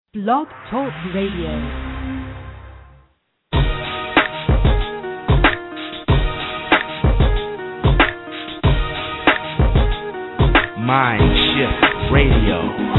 Blog Talk Radio. Mind Shift Radio.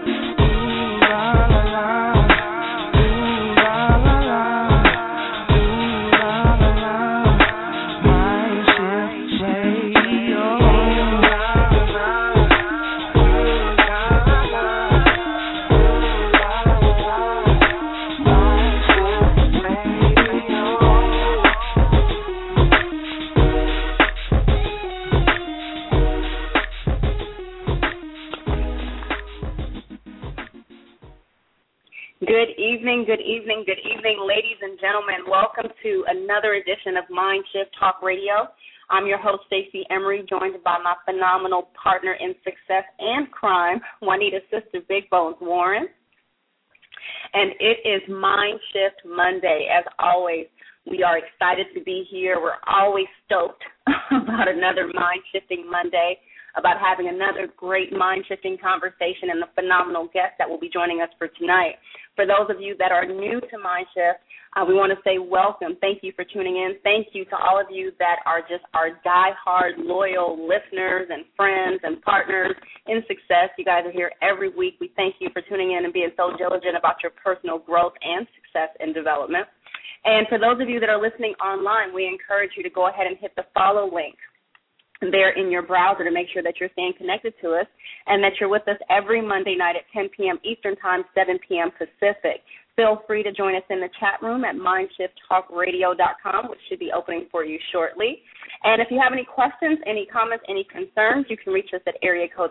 Good evening, ladies and gentlemen. Welcome to another edition of Mind Shift Talk Radio. I'm your host, Stacey Emery, joined by my phenomenal partner in success and crime, Juanita's sister, Big Bones Warren. And it is Mind Shift Monday. As always, we are excited to be here. We're always stoked about another mind-shifting Monday, about having another great mind-shifting conversation and the phenomenal guest that will be joining us for tonight. For those of you that are new to Mindshift, we want to say welcome. Thank you for tuning in. Thank you to all of you that are just our die-hard, loyal listeners and friends and partners in success. You guys are here every week. We thank you for tuning in and being so diligent about your personal growth and success and development. And for those of you that are listening online, we encourage you to go ahead and hit the follow link there in your browser to make sure that you're staying connected to us and that you're with us every Monday night at 10 p.m. Eastern Time, 7 p.m. Pacific. Feel free to join us in the chat room at mindshifttalkradio.com, which should be opening for you shortly. And if you have any questions, any comments, any concerns, you can reach us at area code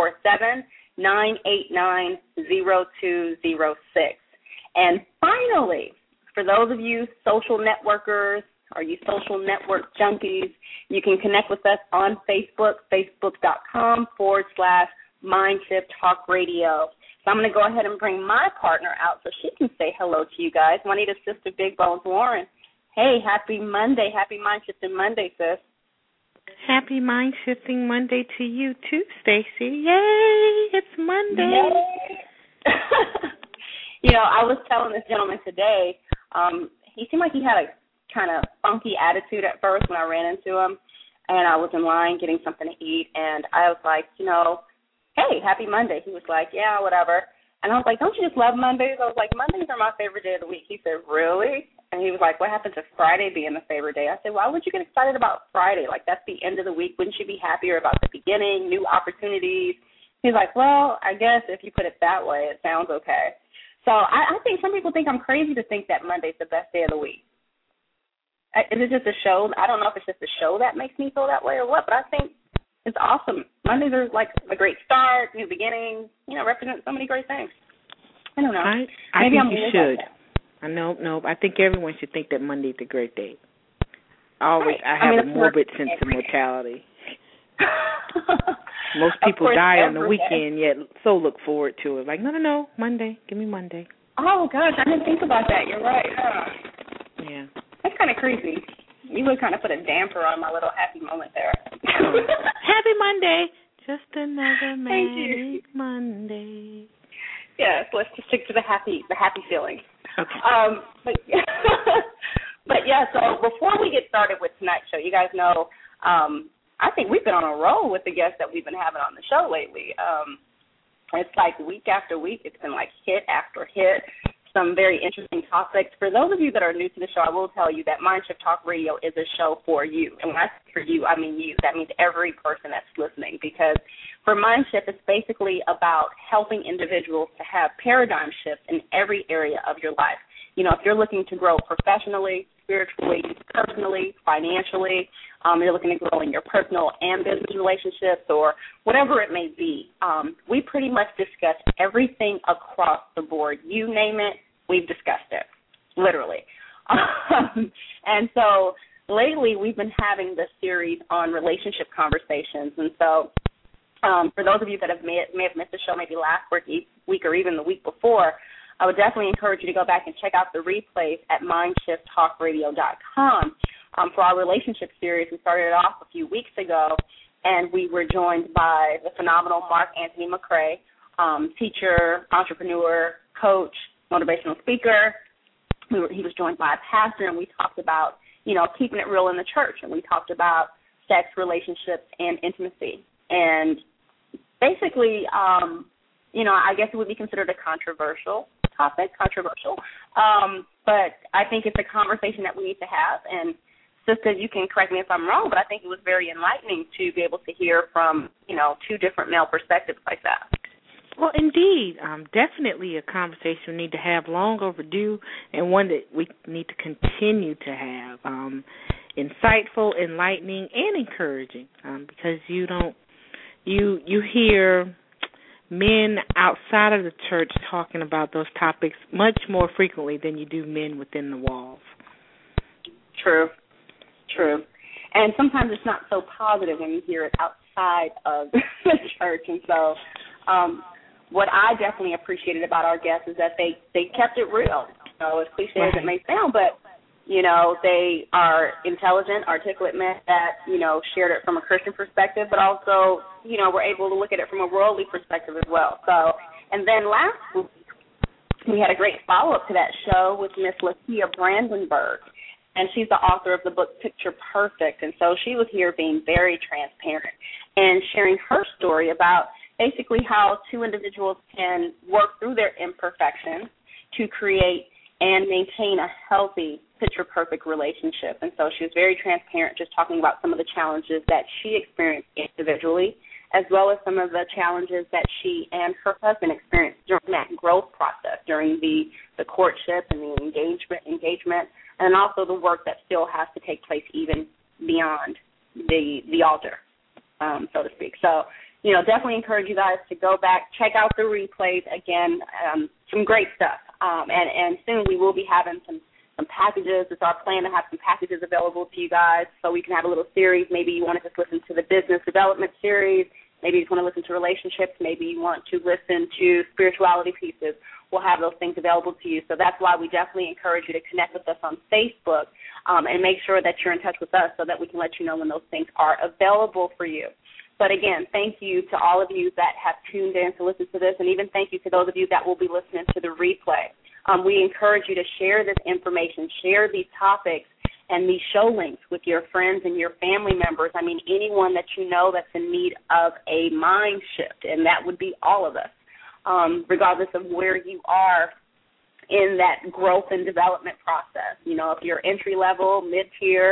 347-989-0206. And finally, for those of you social networkers, or you social network junkies, you can connect with us on Facebook, facebook.com/Mindshift Talk Radio. So I'm going to go ahead and bring my partner out so she can say hello to you guys. Juanita's sister, Big Bones Warren. Hey, happy Monday. Happy Mind-Shifting Monday, sis. Happy Mind-Shifting Monday to you too, Stacey. Yay, it's Monday. Yay. You know, I was telling this gentleman today, he seemed like he had a kind of funky attitude at first when I ran into him, and I was in line getting something to eat, and I was like, you know, hey, happy Monday. He was like, yeah, whatever. And I was like, don't you just love Mondays? I was like, Mondays are my favorite day of the week. He said, really? And he was like, what happened to Friday being the favorite day? I said, why would you get excited about Friday? Like, that's the end of the week. Wouldn't you be happier about the beginning, new opportunities? He's like, well, I guess if you put it that way, it sounds okay. So I think some people think I'm crazy to think that Monday's the best day of the week. Is it just a show? I don't know if it's just a show that makes me feel that way or what, but I think it's awesome. Mondays are like a great start, new beginnings, you know, represent so many great things. I don't know. I think you should. No, I think everyone should think that Monday's a great day. I have a morbid sense of mortality. Most people die on the weekend, yet so look forward to it. Like, no, Monday. Give me Monday. Oh, gosh, I didn't think about that. You're right. Yeah. That's kind of creepy. You would kind of put a damper on my little happy moment there. Happy Monday. Just another manic Monday. Yes, let's just stick to the happy feeling. Okay. But yeah, so before we get started with tonight's show, you guys know, I think we've been on a roll with the guests that we've been having on the show lately. It's like week after week, it's been like hit after hit. Some very interesting topics. For those of you that are new to the show, I will tell you that Mindshift Talk Radio is a show for you. And when I say for you, I mean you. That means every person that's listening, because for Mindshift, it's basically about helping individuals to have paradigm shifts in every area of your life. You know, if you're looking to grow professionally, spiritually, personally, financially, you're looking to grow in your personal and business relationships or whatever it may be, we pretty much discuss everything across the board. You name it, we've discussed it, literally. And so lately we've been having this series on relationship conversations. And so for those of you that may have missed the show maybe last week or even the week before, I would definitely encourage you to go back and check out the replays at mindshifttalkradio.com. For our relationship series, we started it off a few weeks ago, and we were joined by the phenomenal Mark Anthony McCrae, teacher, entrepreneur, coach, motivational speaker. He was joined by a pastor, and we talked about, keeping it real in the church, and we talked about sex, relationships, and intimacy. And basically, I guess it would be considered a controversial topic, but I think it's a conversation that we need to have. And Sister, you can correct me if I'm wrong, but I think it was very enlightening to be able to hear from, two different male perspectives like that. Well, indeed, definitely a conversation we need to have, long overdue, and one that we need to continue to have. Insightful, enlightening, and encouraging, because you hear men outside of the church talking about those topics much more frequently than you do men within the walls. True. And sometimes it's not so positive when you hear it outside of the church. And so what I definitely appreciated about our guests is that they kept it real. As cliche as it may sound, but, they are intelligent, articulate men that, shared it from a Christian perspective, but also, were able to look at it from a worldly perspective as well. So, and then last week, we had a great follow-up to that show with Miss Lakia Brandenburg, and she's the author of the book Picture Perfect, and so she was here being very transparent and sharing her story about basically how two individuals can work through their imperfections to create and maintain a healthy, picture-perfect relationship. And so she was very transparent, just talking about some of the challenges that she experienced individually, as well as some of the challenges that she and her husband experienced during that growth process, during the courtship and the engagement, and also the work that still has to take place even beyond the altar, so to speak. So, definitely encourage you guys to go back, check out the replays. Again, some great stuff. And soon we will be having some packages. It's our plan to have some packages available to you guys so we can have a little series. Maybe you want to just listen to the business development series. Maybe you just want to listen to relationships. Maybe you want to listen to spirituality pieces. We'll have those things available to you. So that's why we definitely encourage you to connect with us on Facebook and make sure that you're in touch with us so that we can let you know when those things are available for you. But, again, thank you to all of you that have tuned in to listen to this, and even thank you to those of you that will be listening to the replay. We encourage you to share this information, share these topics and these show links with your friends and your family members. I mean, anyone that you know that's in need of a mind shift, and that would be all of us, regardless of where you are in that growth and development process. If you're entry-level, mid-tier,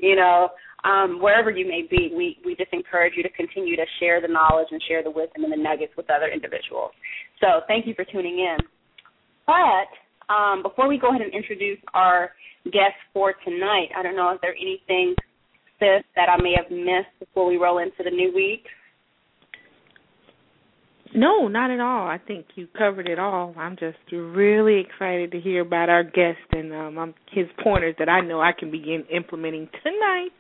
wherever you may be, we just encourage you to continue to share the knowledge and share the wisdom and the nuggets with other individuals. So thank you for tuning in. But before we go ahead and introduce our guests for tonight, I don't know if there's anything, Sis, that I may have missed before we roll into the new week. No, not at all. I think you covered it all. I'm just really excited to hear about our guest and his pointers that I know I can begin implementing tonight.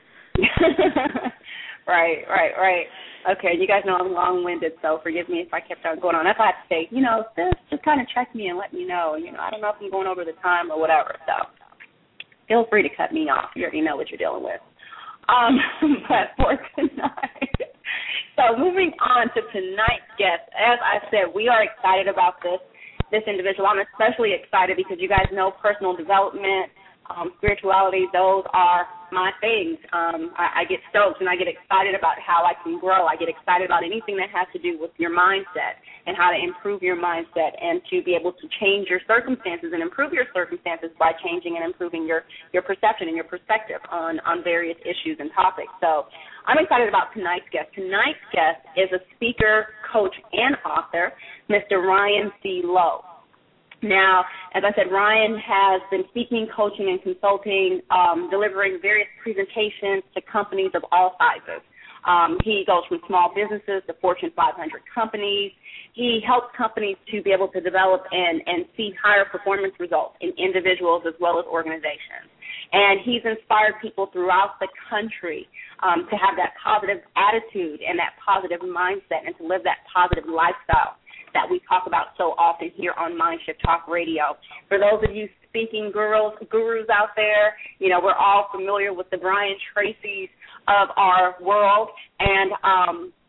Right. Okay, you guys know I'm long-winded, so forgive me if I kept on going on. If I had to say, Sis, just kind of check me and let me know. I don't know if I'm going over the time or whatever, so feel free to cut me off. You already know what you're dealing with. But for tonight, so moving on to tonight's guest, as I said, we are excited about this individual. I'm especially excited because you guys know personal development, spirituality, those are my things. I get stoked and I get excited about how I can grow. I get excited about anything that has to do with your mindset and how to improve your mindset and to be able to change your circumstances and improve your circumstances by changing and improving your perception and your perspective on various issues and topics. So I'm excited about tonight's guest. Tonight's guest is a speaker, coach, and author, Mr. Ryan C. Lowe. Now, as I said, Ryan has been speaking, coaching, and consulting, delivering various presentations to companies of all sizes. He goes from small businesses to Fortune 500 companies. He helps companies to be able to develop and see higher performance results in individuals as well as organizations. And he's inspired people throughout the country to have that positive attitude and that positive mindset and to live that positive lifestyle that we talk about so often here on Mindshift Talk Radio. For those of you speaking gurus out there, we're all familiar with the Brian Tracy's of our world, and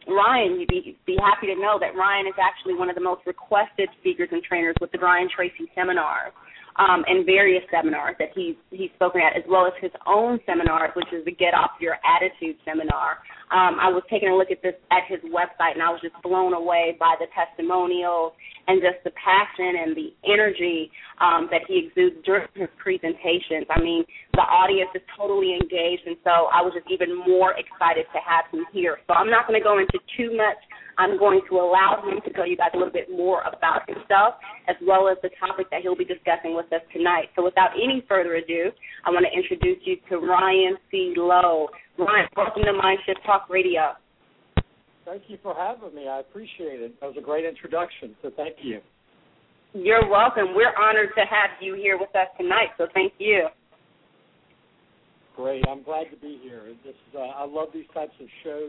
Ryan, you'd be happy to know that Ryan is actually one of the most requested speakers and trainers with the Brian Tracy seminars and various seminars that he's spoken at, as well as his own seminars, which is the Get Off Your Attitude seminar. I was taking a look at his website, and I was just blown away by the testimonials and just the passion and the energy that he exudes during his presentations. I mean, the audience is totally engaged, and so I was just even more excited to have him here. So I'm not going to go into too much. I'm going to allow him to tell you guys a little bit more about himself, as well as the topic that he'll be discussing with us tonight. So without any further ado, I want to introduce you to Ryan C. Lowe. Ryan, welcome to Mindshift Talk Radio. Thank you for having me. I appreciate it. That was a great introduction, so thank you. You're welcome. We're honored to have you here with us tonight, so thank you. Great. I'm glad to be here. I love these types of shows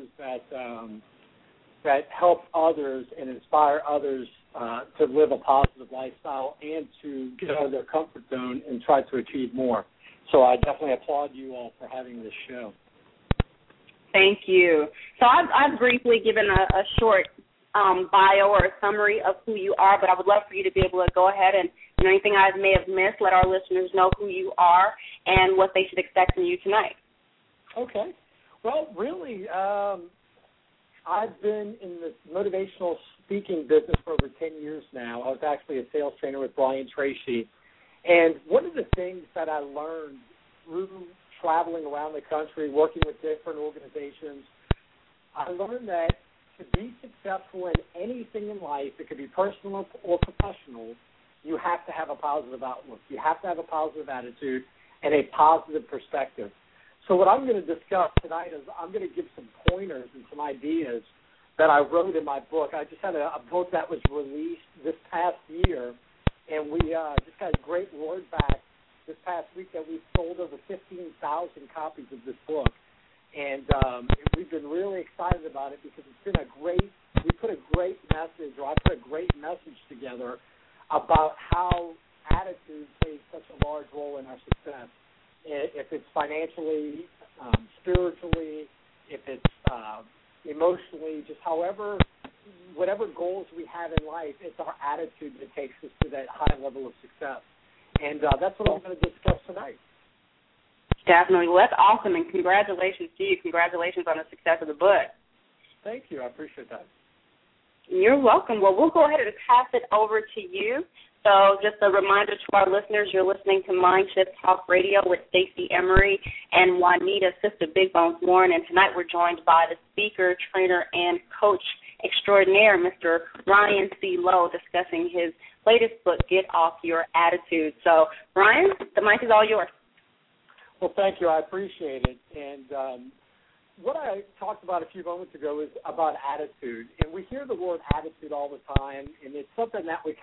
that help others and inspire others to live a positive lifestyle and to get out of their comfort zone and try to achieve more. So I definitely applaud you all for having this show. Thank you. So I've briefly given a short bio or a summary of who you are, but I would love for you to be able to go ahead and, anything I may have missed, let our listeners know who you are and what they should expect from you tonight. Okay. Well, really, I've been in the motivational speaking business for over 10 years now. I was actually a sales trainer with Brian Tracy. And one of the things that I learned through traveling around the country, working with different organizations, I learned that to be successful in anything in life, it could be personal or professional, you have to have a positive outlook. You have to have a positive attitude and a positive perspective. So what I'm going to discuss tonight is I'm going to give some pointers and some ideas that I wrote in my book. I just had a book that was released this past year, and we just got a great word back this past week that we've sold over 15,000 copies of this book. And we've been really excited about it because it's been we put a great message, or I put a great message together about how attitude plays such a large role in our success. If it's financially, spiritually, if it's emotionally, just whatever goals we have in life, it's our attitude that takes us to that high level of success. And that's what I'm going to discuss tonight. Definitely. Well, that's awesome, and congratulations to you. Congratulations on the success of the book. Thank you. I appreciate that. You're welcome. Well, we'll go ahead and pass it over to you. So just a reminder to our listeners, you're listening to Mindshift Talk Radio with Stacey Emery and Juanita Sister Big Bones Warren, and tonight we're joined by the speaker, trainer, and coach extraordinaire, Mr. Ryan C. Lowe, discussing his latest book, Get Off Your Attitude. So, Ryan, the mic is all yours. Well, thank you. I appreciate it. And what I talked about a few moments ago is about attitude. And we hear the word attitude all the time, and it's something that we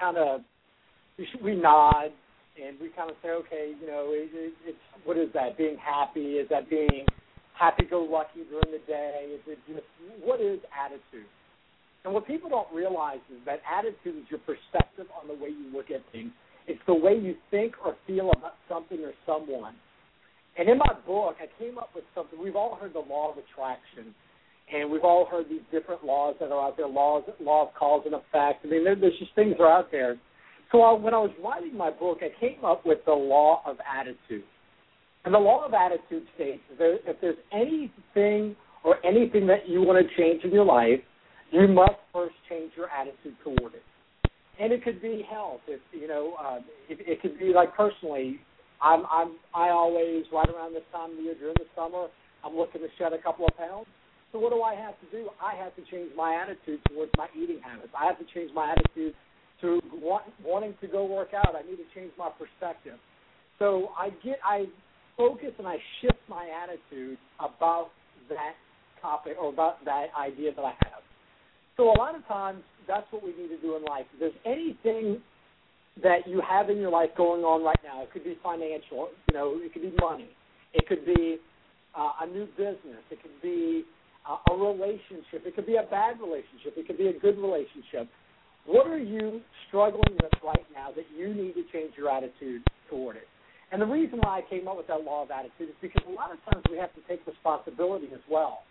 nod and we kind of say, okay, it's what is that? Being happy? Is that being happy-go-lucky during the day? Is it just, what is attitude? And what people don't realize is that attitude is your perspective on the way you look at things. It's the way you think or feel about something or someone. And in my book, I came up with something. We've all heard the law of attraction, and we've all heard these different laws that are out there, law of cause and effect. I mean, there's just things that are out there. So when I was writing my book, I came up with the law of attitude. And the law of attitude states that if there's anything that you want to change in your life, you must first change your attitude toward it. And it could be health. It could be like personally. I always, right around this time of the year during the summer, I'm looking to shed a couple of pounds. So what do I have to do? I have to change my attitude towards my eating habits. I have to change my attitude to wanting to go work out. I need to change my perspective. So I focus and I shift my attitude about that topic or about that idea that I have. So a lot of times that's what we need to do in life. If there's anything that you have in your life going on right now, it could be financial, it could be money, it could be a new business, it could be a relationship, it could be a bad relationship, it could be a good relationship. What are you struggling with right now that you need to change your attitude toward it? And the reason why I came up with that law of attitude is because a lot of times we have to take responsibility as well.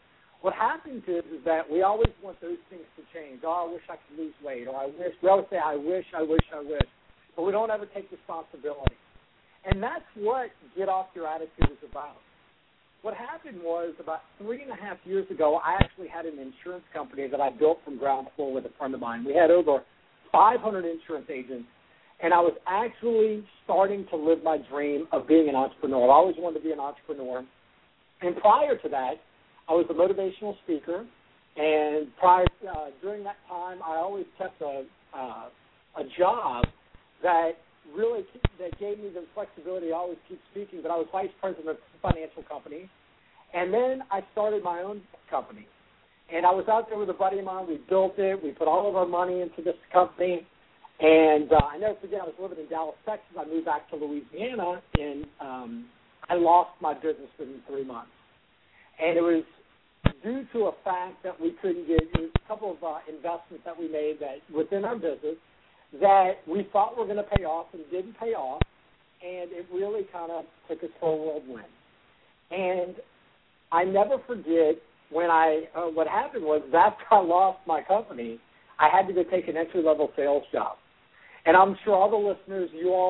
what happens is that we always want those things to change. Oh, I wish I could lose weight, or we always say, I wish, but we don't ever take responsibility. And that's what Get Off Your Attitude is about. What happened was about 3.5 years ago, I actually had an insurance company that I built from ground floor with a friend of mine. We had over 500 insurance agents, and I was actually starting to live my dream of being an entrepreneur. I always wanted to be an entrepreneur. And prior to that, I was a motivational speaker, and during that time, I always kept a job that gave me the flexibility to always keep speaking, but I was vice president of a financial company. And then I started my own company. And I was out there with a buddy of mine. We built it. We put all of our money into this company. And I never forget, I was living in Dallas, Texas. I moved back to Louisiana, and I lost my business within 3 months. And it was due to a fact that we couldn't get a couple of investments that we made that within our business that we thought were going to pay off and didn't pay off, and it really kind of took us for a whirlwind. And I never forget when what happened was after I lost my company, I had to go take an entry-level sales job. And I'm sure all the listeners,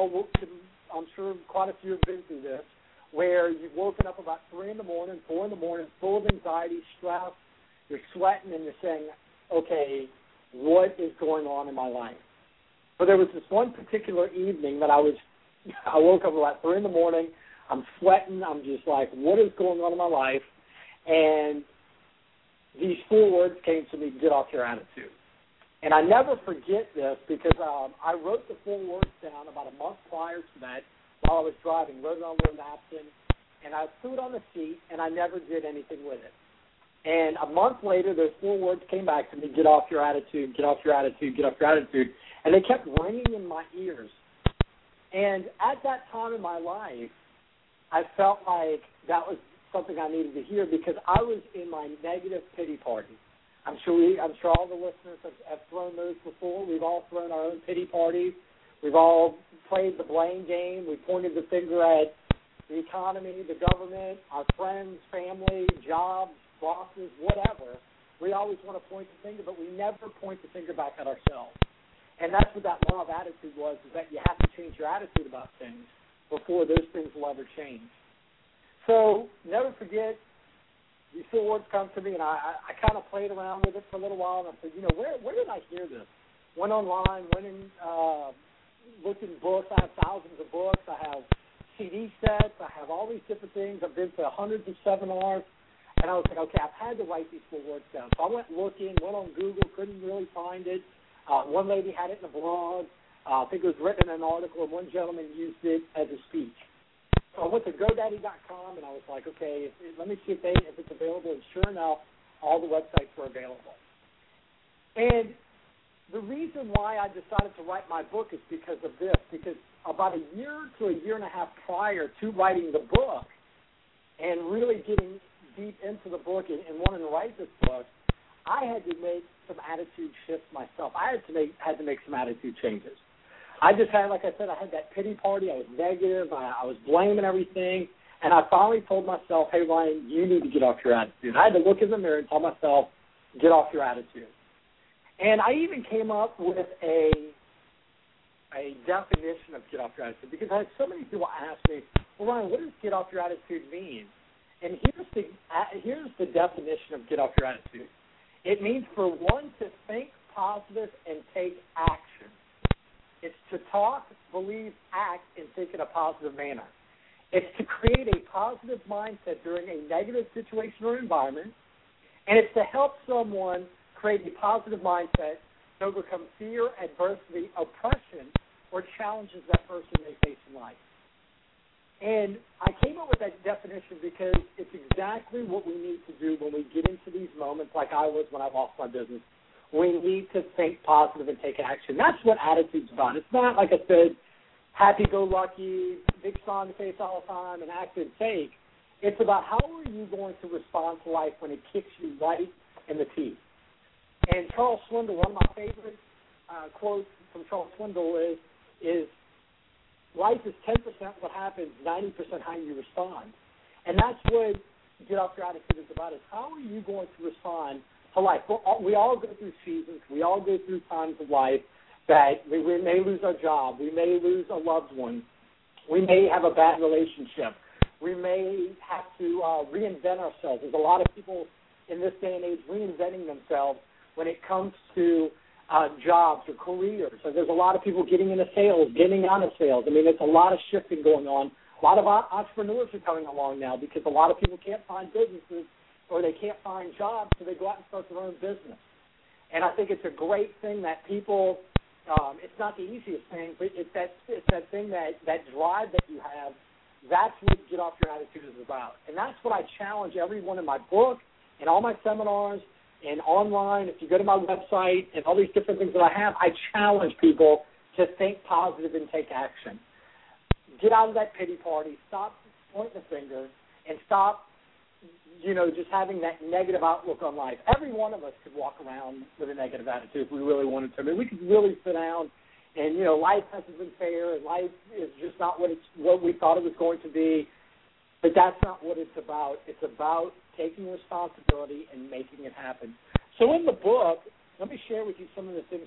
I'm sure quite a few have been through this, where you've woken up about 3 in the morning, 4 in the morning, full of anxiety, stress, you're sweating, and you're saying, okay, what is going on in my life? But there was this one particular evening that I woke up about 3 in the morning, I'm sweating, I'm just like, what is going on in my life? And these 4 words came to me: get off your attitude. And I never forget this because I wrote the 4 words down about a month prior to that while I was driving, wrote it on a little napkin, and I threw it on the seat, and I never did anything with it. And a month later, those 4 words came back to me: get off your attitude, get off your attitude, get off your attitude. And they kept ringing in my ears. And at that time in my life, I felt like that was something I needed to hear because I was in my negative pity party. I'm sure all the listeners have thrown those before. We've all thrown our own pity parties. We've all played the blame game. We pointed the finger at the economy, the government, our friends, family, jobs, bosses, whatever. We always want to point the finger, but we never point the finger back at ourselves. And that's what that law of attitude was, is that you have to change your attitude about things before those things will ever change. So never forget, these 4 words come to me, and I kind of played around with it for a little while, and I said, where did I hear this? Went online, looked in books. I have thousands of books. I have CD sets. I have all these different things. I've been to hundreds of seminars. And I was like, okay, I've had to write these 4 words down. So I went looking, went on Google, couldn't really find it. One lady had it in a blog. I think it was written in an article, and one gentleman used it as a speech. So I went to GoDaddy.com, and I was like, okay, let me see if it's available. And sure enough, all the websites were available. And the reason why I decided to write my book is because of this, because about a year to a year and a half prior to writing the book and really getting deep into the book and wanting to write this book, I had to make some attitude shifts myself. I had to make some attitude changes. I just had, like I said, I had that pity party. I was negative. I was blaming everything. And I finally told myself, hey, Ryan, you need to get off your attitude. I had to look in the mirror and tell myself, get off your attitude. And I even came up with a definition of get off your attitude because I had so many people ask me, well, Ryan, what does get off your attitude mean? And here's the definition of get off your attitude. It means for one to think positive and take action. It's to talk, believe, act, and think in a positive manner. It's to create a positive mindset during a negative situation or environment, and it's to help someone create a positive mindset to overcome fear, adversity, oppression, or challenges that person may face in life. And I came up with that definition because it's exactly what we need to do when we get into these moments like I was when I lost my business. We need to think positive and take action. That's what attitude's about. It's not, like I said, happy-go-lucky, big smile on the face all the time, and act and fake. It's about how are you going to respond to life when it kicks you right in the teeth. And Charles Swindoll, one of my favorite quotes from Charles Swindoll is life is 10% what happens, 90% how you respond. And that's what Get Off Your Attitude is about is how are you going to respond to life? We all go through seasons. We all go through times of life that we may lose our job. We may lose a loved one. We may have a bad relationship. We may have to reinvent ourselves. There's a lot of people in this day and age reinventing themselves when it comes to jobs or careers. So there's a lot of people getting into sales, getting out of sales. I mean, it's a lot of shifting going on. A lot of entrepreneurs are coming along now because a lot of people can't find businesses or they can't find jobs, so they go out and start their own business. And I think it's a great thing that people, it's not the easiest thing, but it's that thing, that drive that you have. That's what Get Off Your Attitude is about. And that's what I challenge everyone in my book and all my seminars and online. If you go to my website and all these different things that I have, I challenge people to think positive and take action. Get out of that pity party. Stop pointing the finger and stop, just having that negative outlook on life. Every one of us could walk around with a negative attitude if we really wanted to. I mean, we could really sit down and, life hasn't been fair and life is just not what we thought it was going to be. But that's not what it's about. It's about taking responsibility and making it happen. So in the book, let me share with you some of the things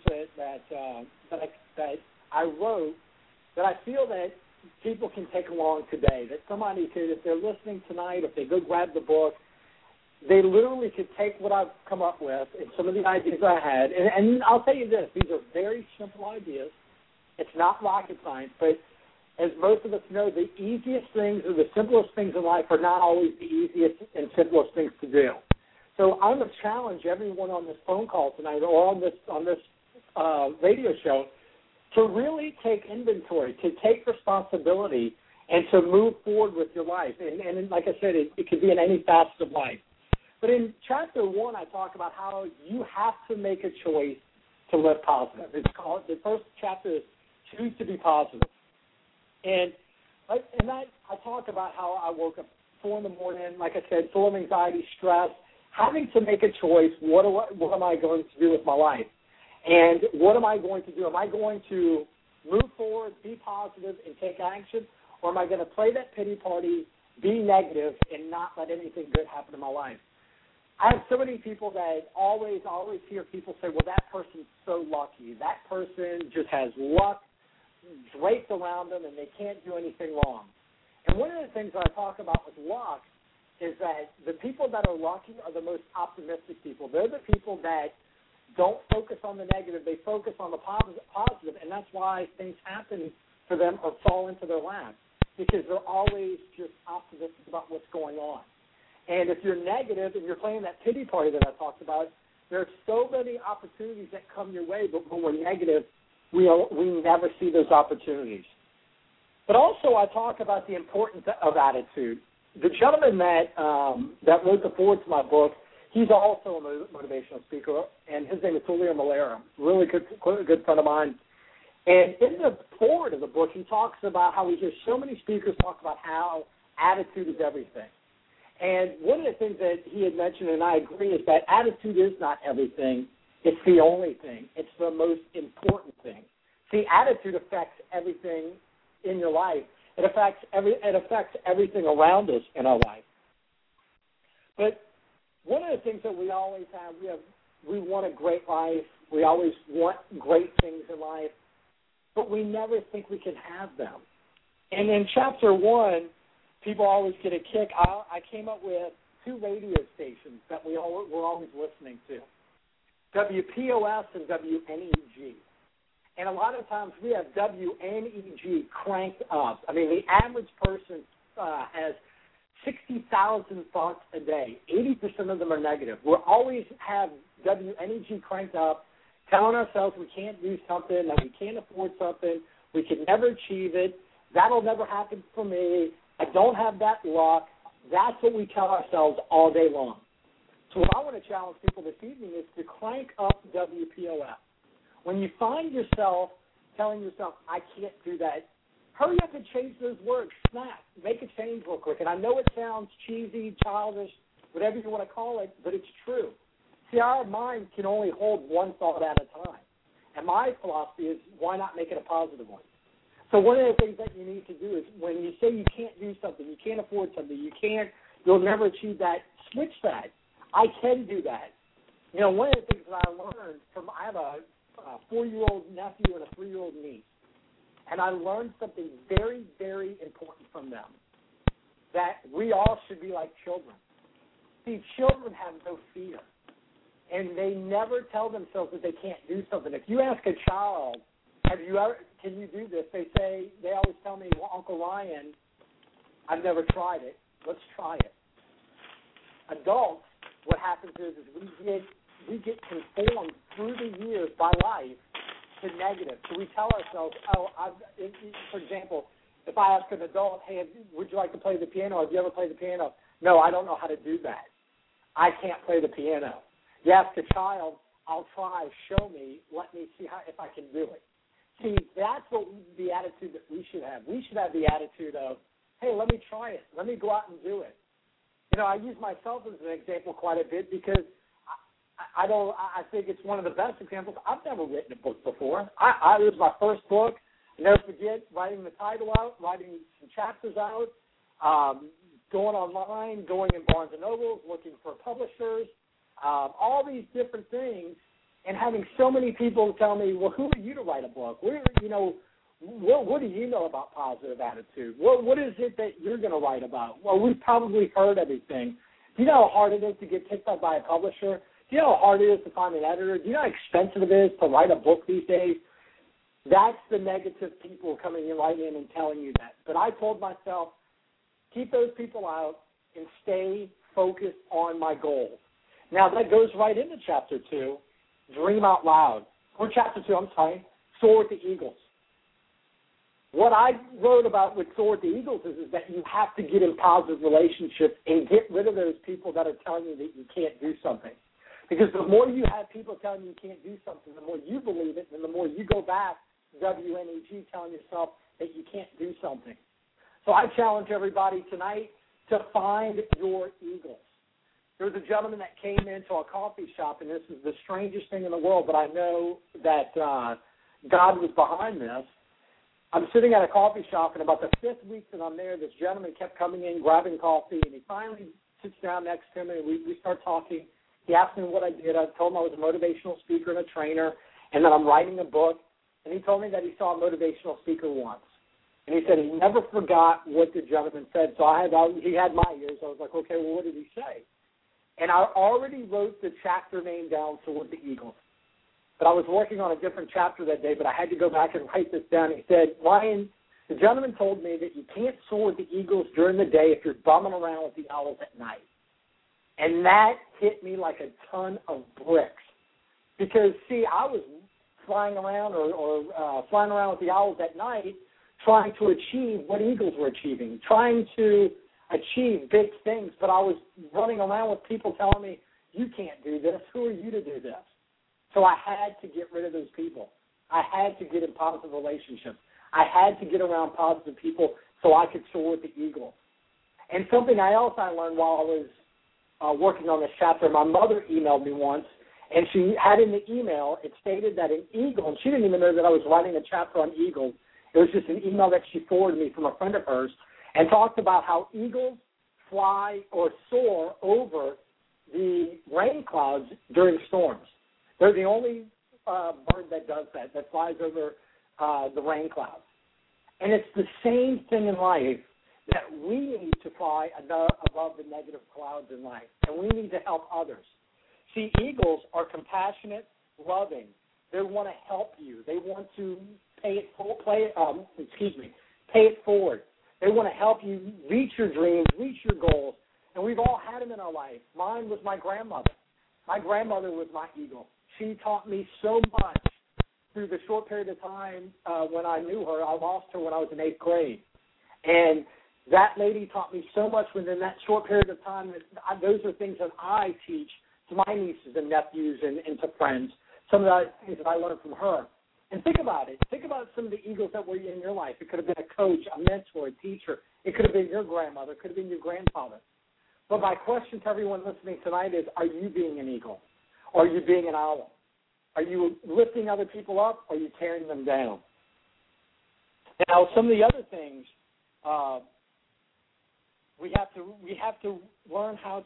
that I wrote that I feel that people can take along today, that somebody could, if they're listening tonight, if they go grab the book, they literally could take what I've come up with and some of the ideas I had. And I'll tell you this, these are very simple ideas. It's not rocket science, but as most of us know, the easiest things or the simplest things in life are not always the easiest and simplest things to do. So I'm going to challenge everyone on this phone call tonight or on this radio show to really take inventory, to take responsibility, and to move forward with your life. And like I said, it could be in any facet of life. But in Chapter 1, I talk about how you have to make a choice to live positive. It's called, the first chapter is Choose to Be Positive. And I talk about how I woke up 4 in the morning, like I said, full of anxiety, stress, having to make a choice, what am I going to do with my life? And what am I going to do? Am I going to move forward, be positive, and take action? Or am I going to play that pity party, be negative, and not let anything good happen in my life? I have so many people that always hear people say, well, that person's so lucky. That person just has luck draped around them, and they can't do anything wrong. And one of the things that I talk about with luck is that the people that are lucky are the most optimistic people. They're the people that don't focus on the negative. They focus on the positive, and that's why things happen for them or fall into their lap, because they're always just optimistic about what's going on. And if you're negative and you're playing that pity party that I talked about, there are so many opportunities that come your way, but when we're negative, we never see those opportunities. But also I talk about the importance of attitude. The gentleman that wrote the foreword to my book, he's also a motivational speaker, and his name is Julio Malera, really good friend of mine. And in the foreword of the book, he talks about how we hear so many speakers talk about how attitude is everything. And one of the things that he had mentioned, and I agree, is that attitude is not everything. It's the only thing. It's the most important thing. See, attitude affects everything in your life. It affects everything around us in our life. But one of the things that we always have, we want a great life. We always want great things in life, but we never think we can have them. And in Chapter 1, people always get a kick. I came up with 2 radio stations that we're always listening to, WPOS and WNEG. And a lot of times we have WNEG cranked up. I mean, the average person has 60,000 thoughts a day. 80% of them are negative. We always have WNEG cranked up, telling ourselves we can't do something, that we can't afford something, we can never achieve it, that'll never happen for me, I don't have that luck. That's what we tell ourselves all day long. So what I want to challenge people this evening is to crank up WPOF. When you find yourself telling yourself, I can't do that, hurry up and change those words. Snap. Make a change real quick. And I know it sounds cheesy, childish, whatever you want to call it, but it's true. See, our mind can only hold one thought at a time. And my philosophy is, why not make it a positive one? So one of the things that you need to do is when you say you can't do something, you can't afford something, you can't you'll never achieve that. Switch that. I can do that. You know, one of the things that I learned from, I have a 4-year-old nephew and a 3-year-old niece, and I learned something very, very important from them, that we all should be like children. See, children have no fear, and they never tell themselves that they can't do something. If you ask a child, can you do this? They always tell me, well, Uncle Ryan, I've never tried it. Let's try it. Adults, what happens is we get conformed through the years by life to negative. So we tell ourselves, for example, if I ask an adult, hey, would you like to play the piano? Have you ever played the piano? No, I don't know how to do that. I can't play the piano. You ask a child, I'll try, show me, let me see if I can do it. See, that's what the attitude that we should have. We should have the attitude of, hey, let me try it. Let me go out and do it. You know, I use myself as an example quite a bit because I think it's one of the best examples. I've never written a book before. It was my first book. I'll never forget writing the title out, writing some chapters out, going online, going in Barnes & Nobles, looking for publishers, all these different things, and having so many people tell me, well, who are you to write a book? What do you know about positive attitude? What is it that you're going to write about? Well, we've probably heard everything. Do you know how hard it is to get picked up by a publisher? Do you know how hard it is to find an editor? Do you know how expensive it is to write a book these days? That's the negative people coming in right in and telling you that. But I told myself, keep those people out and stay focused on my goals. Now, that goes right into Chapter 2, Dream Out Loud. Or Chapter 2, Soar with the Eagles. What I wrote about with Soar with the Eagles is that you have to get in positive relationships and get rid of those people that are telling you that you can't do something. Because the more you have people telling you can't do something, the more you believe it, and the more you go back, WNEG, telling yourself that you can't do something. So I challenge everybody tonight to find your eagles. There was a gentleman that came into a coffee shop, and this is the strangest thing in the world, but I know that God was behind this. I'm sitting at a coffee shop, and about the 5th week that I'm there, this gentleman kept coming in, grabbing coffee, and he finally sits down next to me, and we start talking. He asked me what I did. I told him I was a motivational speaker and a trainer, and that I'm writing a book. And he told me that he saw a motivational speaker once. And he said he never forgot what the gentleman said. So he had my ears. I was like, okay, well, what did he say? And I already wrote the chapter name down, Soar with the Eagles. But I was working on a different chapter that day, but I had to go back and write this down. He said, Ryan, the gentleman told me that you can't soar with the eagles during the day if you're bumming around with the owls at night. And that hit me like a ton of bricks. Because, see, I was flying around or flying around with the owls at night trying to achieve what eagles were achieving, trying to achieve big things, but I was running around with people telling me, you can't do this. Who are you to do this? So I had to get rid of those people. I had to get in positive relationships. I had to get around positive people so I could soar with the eagle. And something else I learned while I was working on this chapter, my mother emailed me once, and she had in the email, it stated that an eagle, and she didn't even know that I was writing a chapter on eagles. It was just an email that she forwarded me from a friend of hers, and talked about how eagles fly or soar over the rain clouds during storms. They're the only bird that does that flies over the rain clouds. And it's the same thing in life, that we need to fly above the negative clouds in life, and we need to help others. See, eagles are compassionate, loving. They want to help you. They want to pay it forward. They want to help you reach your dreams, reach your goals, and we've all had them in our life. Mine was my grandmother. My grandmother was my eagle. She taught me so much through the short period of time when I knew her. I lost her when I was in 8th grade. And that lady taught me so much within that short period of time. Those are things that I teach to my nieces and nephews and to friends, some of the things that I learned from her. And think about it. Think about some of the eagles that were in your life. It could have been a coach, a mentor, a teacher. It could have been your grandmother. It could have been your grandfather. But my question to everyone listening tonight is, are you being an eagle? Or are you being an owl? Are you lifting other people up, or are you tearing them down? Now, some of the other things we have to learn how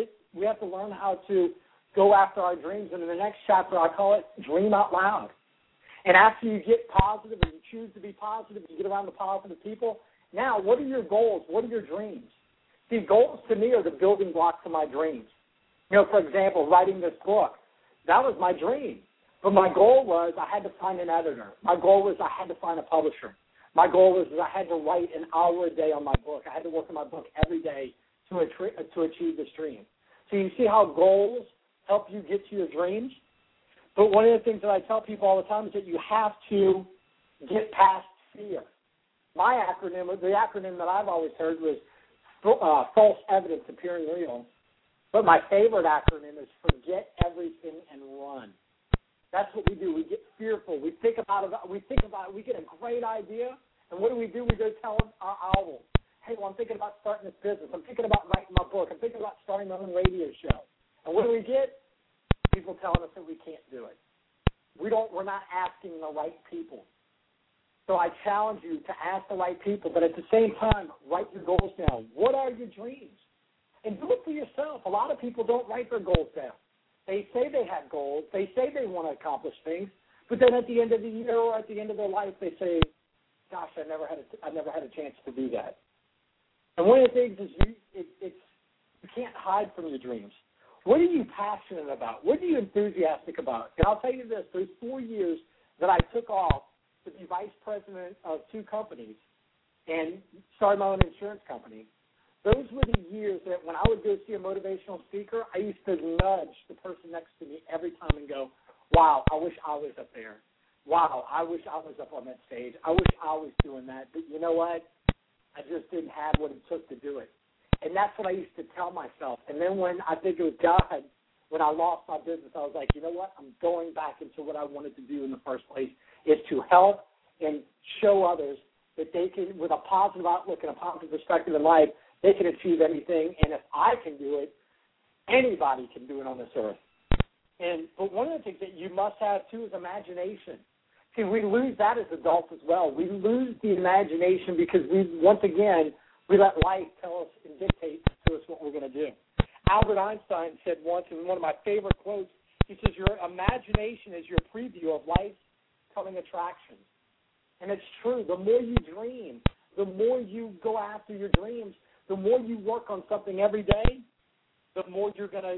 to go after our dreams. And in the next chapter, I call it Dream Out Loud. And after you get positive and you choose to be positive, you get around the positive people, now what are your goals? What are your dreams? See, goals to me are the building blocks of my dreams. For example, writing this book, that was my dream. But my goal was I had to find an editor. My goal was I had to find a publisher. My goal was I had to write an hour a day on my book. I had to work on my book every day to achieve this dream. So you see how goals help you get to your dreams? But one of the things that I tell people all the time is that you have to get past fear. My acronym, the acronym that I've always heard was false evidence appearing real. But my favorite acronym is forget everything and run. That's what we do. We get fearful. We think about it. We get a great idea, and what do? We go tell our owls, hey, well, I'm thinking about starting this business. I'm thinking about writing my book. I'm thinking about starting my own radio show. And what do we get? People telling us that we can't do it. We're not asking the right people. So I challenge you to ask the right people, but at the same time, write your goals down. What are your dreams? And do it for yourself. A lot of people don't write their goals down. They say they have goals. They say they want to accomplish things, but then at the end of the year or at the end of their life, they say, "Gosh, I never had a chance to do that." And one of the things is you can't hide from your dreams. What are you passionate about? What are you enthusiastic about? And I'll tell you this: there's 4 years that I took off to be vice president of 2 companies and started my own insurance company. Those were the years that when I would go see a motivational speaker, I used to nudge the person next to me every time and go, wow, I wish I was up there. Wow, I wish I was up on that stage. I wish I was doing that. But you know what? I just didn't have what it took to do it. And that's what I used to tell myself. And then when I think it was God, when I lost my business, I was like, you know what? I'm going back into what I wanted to do in the first place, is to help and show others that they can, with a positive outlook and a positive perspective in life, they can achieve anything, and if I can do it, anybody can do it on this earth. But one of the things that you must have, too, is imagination. See, we lose that as adults as well. We lose the imagination because we let life tell us and dictate to us what we're going to do. Albert Einstein said once, in one of my favorite quotes, he says, your imagination is your preview of life's coming attractions. And it's true. The more you dream, the more you go after your dreams, the more you work on something every day, the more you're gonna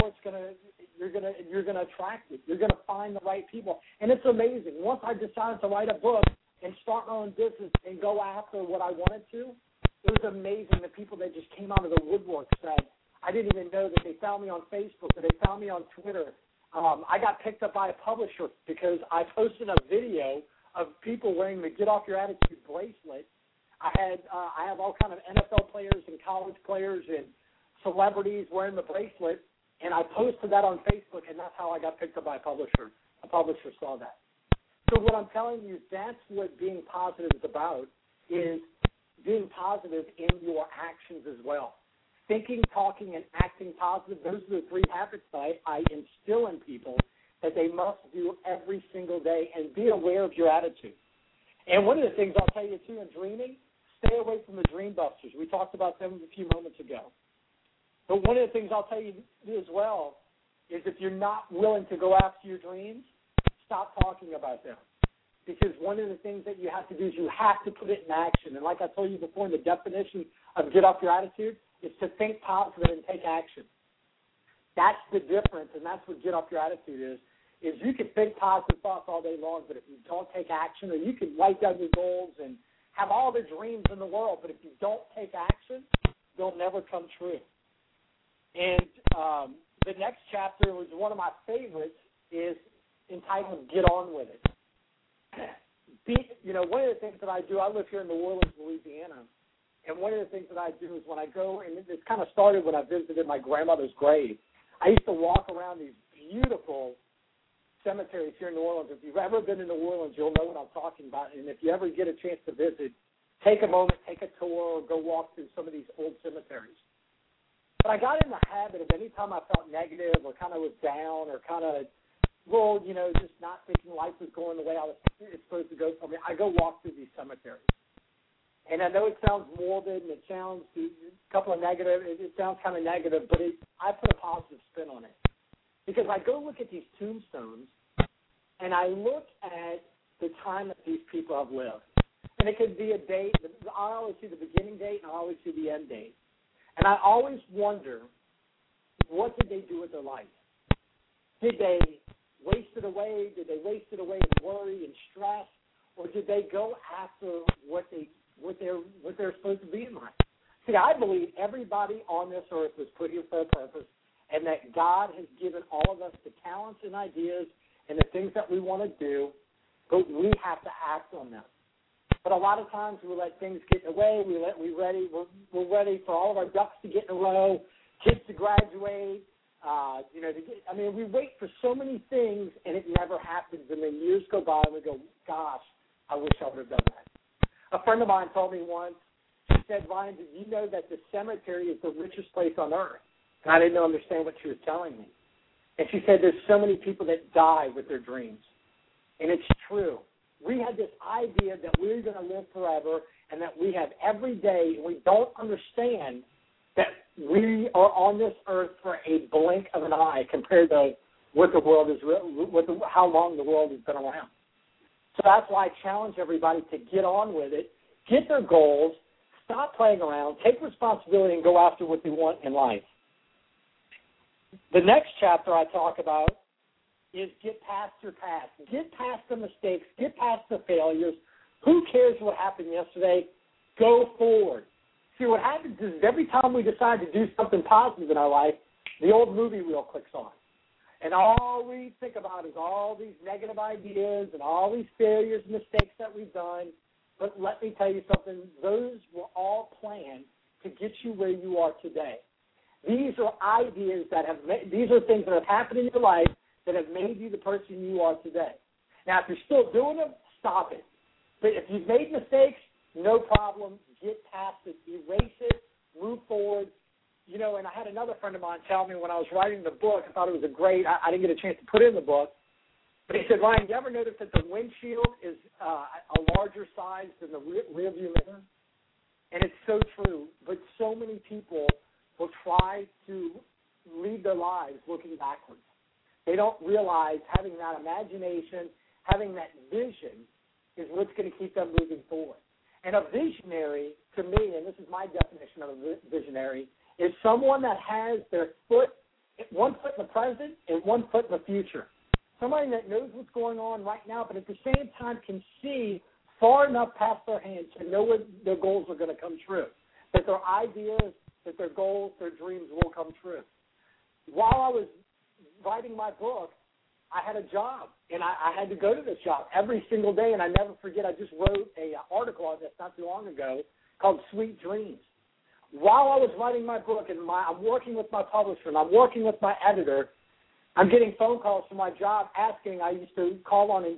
attract it. You're gonna find the right people, and it's amazing. Once I decided to write a book and start my own business and go after what I wanted to, it was amazing. The people that just came out of the woodwork said, I didn't even know that they found me on Facebook, that they found me on Twitter. I got picked up by a publisher because I posted a video of people wearing the Get Off Your Attitude bracelet. I have all kind of NFL players and college players and celebrities wearing the bracelet, and I posted that on Facebook, and that's how I got picked up by a publisher. A publisher saw that. So what I'm telling you, that's what being positive is about, is being positive in your actions as well. Thinking, talking, and acting positive, those are the 3 habits that I instill in people that they must do every single day, and be aware of your attitude. And one of the things I'll tell you, too, in dreaming, stay away from the dream busters. We talked about them a few moments ago. But one of the things I'll tell you as well is if you're not willing to go after your dreams, stop talking about them. Because one of the things that you have to do is you have to put it in action. And like I told you before, the definition of Get Off Your Attitude is to think positive and take action. That's the difference, and that's what Get Off Your Attitude is you can think positive thoughts all day long, but if you don't take action, or you can write down your goals and have all the dreams in the world, but if you don't take action, they'll never come true. And the next chapter was one of my favorites, is entitled Get On With It. One of the things that I do, I live here in New Orleans, Louisiana, and one of the things that I do is when I go, and it kind of started when I visited my grandmother's grave, I used to walk around these beautiful cemeteries here in New Orleans. If you've ever been in New Orleans, you'll know what I'm talking about. And if you ever get a chance to visit, take a moment, take a tour, or go walk through some of these old cemeteries. But I got in the habit of any time I felt negative or kind of was down or kind of, just not thinking life was going the way I was supposed to go for me, I go walk through these cemeteries. And I know it sounds morbid and it sounds a couple of negative. It sounds kind of negative, but I put a positive spin on it because I go look at these tombstones and I look at the time that these people have lived. And it could be a date. I always see the beginning date and I always see the end date. And I always wonder, what did they do with their life? Did they waste it away? Did they waste it away in worry and stress? Or did they go after what they're supposed to be in life? See, I believe everybody on this earth was put here for a purpose, and that God has given all of us the talents and ideas and the things that we want to do, but we have to act on them. But a lot of times we let things get in the way. We're ready for all of our ducks to get in a row, kids to graduate. We wait for so many things, and it never happens. And then years go by, and we go, gosh, I wish I would have done that. A friend of mine told me once, she said, Ryan, did you know that the cemetery is the richest place on earth? And I didn't understand what she was telling me. And she said there's so many people that die with their dreams. And it's true. We had this idea that we're going to live forever and that we have every day, and we don't understand that we are on this earth for a blink of an eye compared to what the world is, how long the world has been around. So that's why I challenge everybody to get on with it, get their goals, stop playing around, take responsibility, and go after what they want in life. The next chapter I talk about is get past your past. Get past the mistakes. Get past the failures. Who cares what happened yesterday? Go forward. See, what happens is every time we decide to do something positive in our life, the old movie wheel clicks on. And all we think about is all these negative ideas and all these failures and mistakes that we've done. But let me tell you something. Those were all planned to get you where you are today. These are ideas these are things that have happened in your life that have made you the person you are today. Now, if you're still doing them, stop it. But if you've made mistakes, no problem. Get past it. Erase it. Move forward. And I had another friend of mine tell me when I was writing the book, I thought it was I didn't get a chance to put it in the book, but he said, Ryan, you ever notice that the windshield is a larger size than the rear view mirror? And it's so true, but so many people will try to lead their lives looking backwards. They don't realize having that imagination, having that vision is what's going to keep them moving forward. And a visionary, to me, and this is my definition of a visionary, is someone that has their one foot in the present and 1 foot in the future. Somebody that knows what's going on right now, but at the same time can see far enough past their hands to know when their goals are going to come true, that their ideas, that their goals, their dreams will come true. While I was writing my book, I had a job, and I had to go to this job every single day, and I never forget, I just wrote an article on this not too long ago called Sweet Dreams. While I was writing my book, and I'm working with my publisher, and I'm working with my editor, I'm getting phone calls from my job asking. I used to call on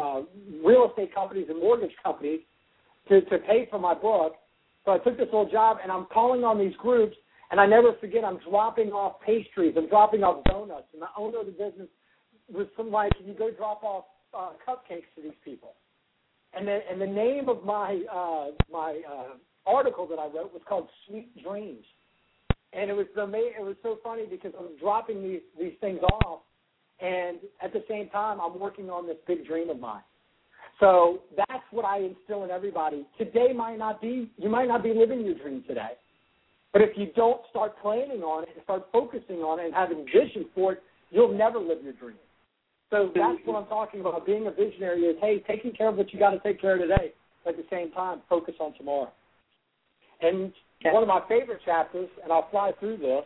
real estate companies and mortgage companies to pay for my book. So I took this little job, and I'm calling on these groups, and I never forget, I'm dropping off pastries. I'm dropping off donuts. And the owner of the business was like, can you go drop off cupcakes to these people? And the name of my article that I wrote was called Sweet Dreams. And it was so funny because I'm dropping these things off, and at the same time I'm working on this big dream of mine. So that's what I instill in everybody. Today you might not be living your dream today. But if you don't start planning on it and start focusing on it and having vision for it, you'll never live your dream. So that's what I'm talking about. Being a visionary is, hey, taking care of what you got to take care of today, but at the same time, focus on tomorrow. And one of my favorite chapters, and I'll fly through this,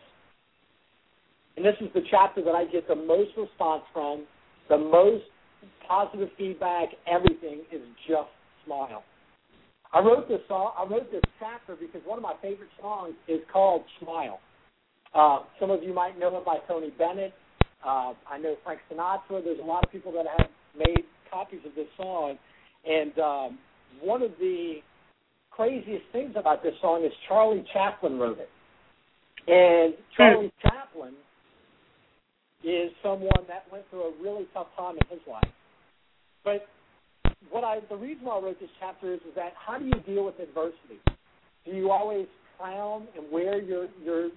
and this is the chapter that I get the most response from, the most positive feedback, everything is just smile. I wrote this chapter because one of my favorite songs is called Smile. Some of you might know it by Tony Bennett. I know Frank Sinatra. There's a lot of people that have made copies of this song. And one of the craziest things about this song is Charlie Chaplin wrote it. And Charlie Chaplin is someone that went through a really tough time in his life. But the reason why I wrote this chapter is that how do you deal with adversity? Do you always frown and wear your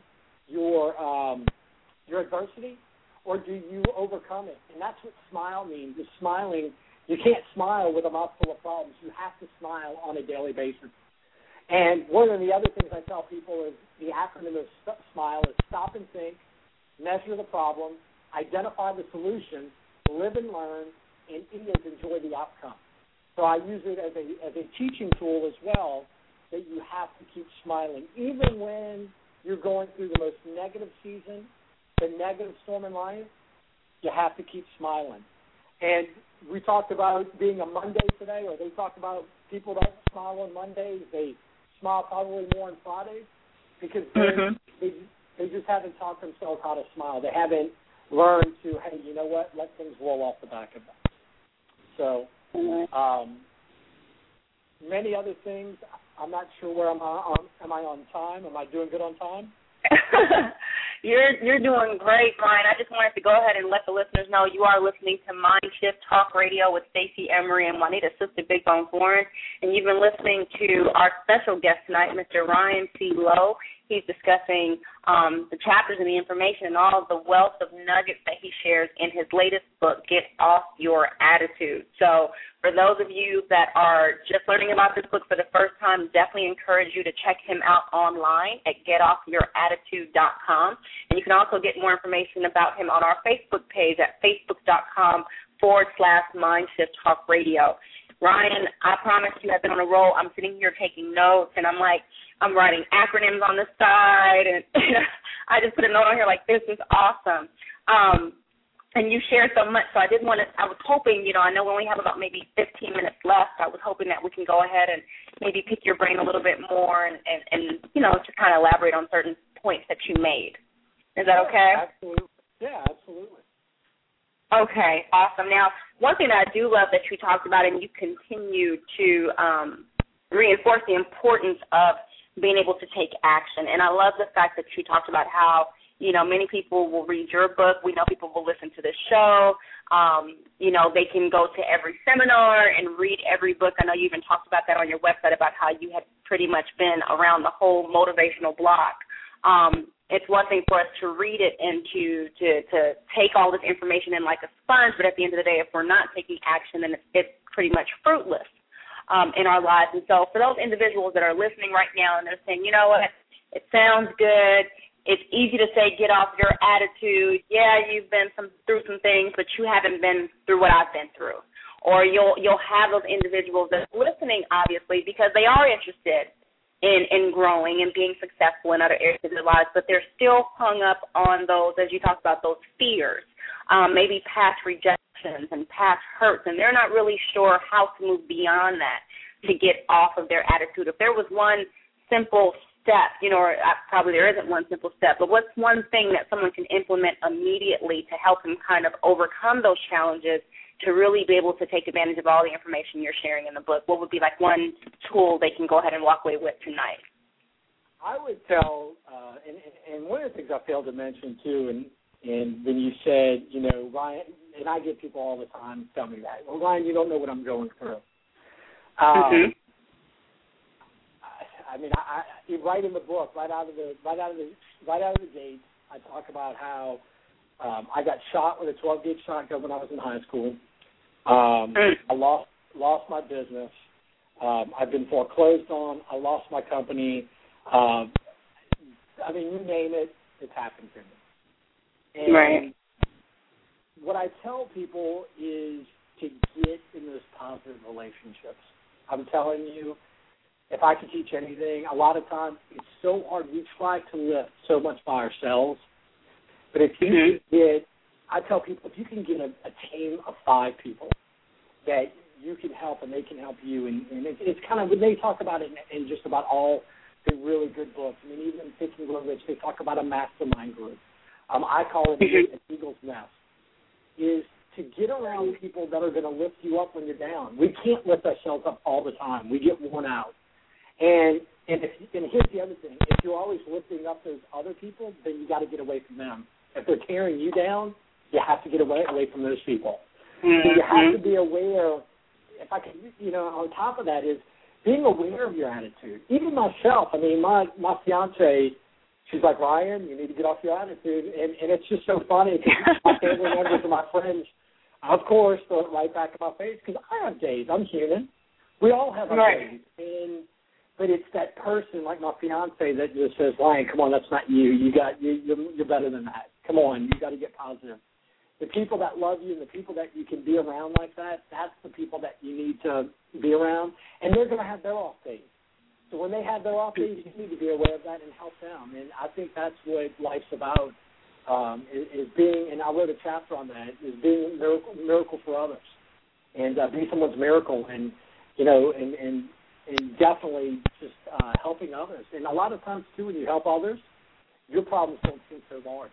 adversity, or do you overcome it? And that's what smile means. Is smiling. You can't smile with a mouth full of problems. You have to smile on a daily basis. And one of the other things I tell people is the acronym of SMILE is stop and think, measure the problem, identify the solution, live and learn, and enjoy the outcome. So I use it as a teaching tool as well, that you have to keep smiling. Even when you're going through the most negative season, the negative storm in life, you have to keep smiling. And we talked about being a Monday today, or they talked about people that smile on Mondays, they smile probably more on Fridays, because they just haven't taught themselves how to smile. They haven't learned to, hey, you know what, let things roll off the back of them. So many other things. I'm not sure where am I on time? Am I doing good on time? You're doing great, Brian. I just wanted to go ahead and let the listeners know you are listening to Mind Shift Talk Radio with Stacey Emery and Juanita's sister, Big Bone Florence. And you've been listening to our special guest tonight, Mr. Ryan C. Lowe. He's discussing the chapters and the information and all of the wealth of nuggets that he shares in his latest book, Get Off Your Attitude. So for those of you that are just learning about this book for the first time, definitely encourage you to check him out online at getoffyourattitude.com. And you can also get more information about him on our Facebook page at facebook.com/Mindshift Talk Radio. Ryan, I promise you I've been on a roll. I'm sitting here taking notes, and I'm writing acronyms on the side, and I just put a note on here like, this is awesome. And you shared so much, so I was hoping, I know we only have about maybe 15 minutes left. I was hoping that we can go ahead and maybe pick your brain a little bit more and just kind of elaborate on certain points that you made. Is that okay? Absolutely. Yeah, absolutely. Okay, awesome. Now, one thing that I do love that you talked about, and you continue to reinforce the importance of being able to take action. And I love the fact that you talked about how, many people will read your book. We know people will listen to this show. They can go to every seminar and read every book. I know you even talked about that on your website about how you had pretty much been around the whole motivational block. It's one thing for us to read it and to take all this information in like a sponge, but at the end of the day, if we're not taking action, then it's pretty much fruitless in our lives. And so for those individuals that are listening right now and they're saying, you know what, it sounds good, it's easy to say get off your attitude, yeah, you've been through some things, but you haven't been through what I've been through. Or you'll have those individuals that are listening, obviously, because they are interested in growing and being successful in other areas of their lives, but they're still hung up on those, as you talked about, those fears, maybe past rejections and past hurts, and they're not really sure how to move beyond that to get off of their attitude. If there was one simple step, or probably there isn't one simple step, but what's one thing that someone can implement immediately to help them kind of overcome those challenges to really be able to take advantage of all the information you're sharing in the book? What would be like one tool they can go ahead and walk away with tonight? I would tell, and one of the things I failed to mention too, and when you said, Ryan, and I get people all the time tell me that, well, Ryan, you don't know what I'm going through. I write in the book right out of the gate. I talk about how I got shot with a 12-gauge shotgun when I was in high school. I lost my business. I've been foreclosed on. I lost my company. You name it, it's happened to me. And right. What I tell people is to get in those positive relationships. I'm telling you, if I could teach anything, a lot of times it's so hard. We try to lift so much by ourselves. But if you I tell people, if you can get a team of 5 people that you can help and they can help you, and it's kind of, when they talk about it in just about all the really good books, even Think and Grow Rich, they talk about a mastermind group. I call it an eagle's nest, is to get around people that are going to lift you up when you're down. We can't lift ourselves up all the time. We get worn out. And here's the other thing. If you're always lifting up those other people, then you got to get away from them. If they're tearing you down, you have to get away from those people. So you have to be aware if I could, on top of that is being aware of your attitude. Even myself, I mean, my fiance, she's like, Ryan, you need to get off your attitude. And it's just so funny because my family members and my friends, of course, throw it right back in my face because I have days. I'm human. We all have our days. But it's that person like my fiance that just says, Ryan, come on, that's not you. You're better than that. Come on, you got to get positive. The people that love you and the people that you can be around like that, that's the people that you need to be around. And they're going to have their off days. So when they have their off days, you need to be aware of that and help them. And I think that's what life's about, is being, and I wrote a chapter on that, is being a miracle for others. And be someone's miracle and definitely just helping others. And a lot of times, too, when you help others, your problems don't seem so large.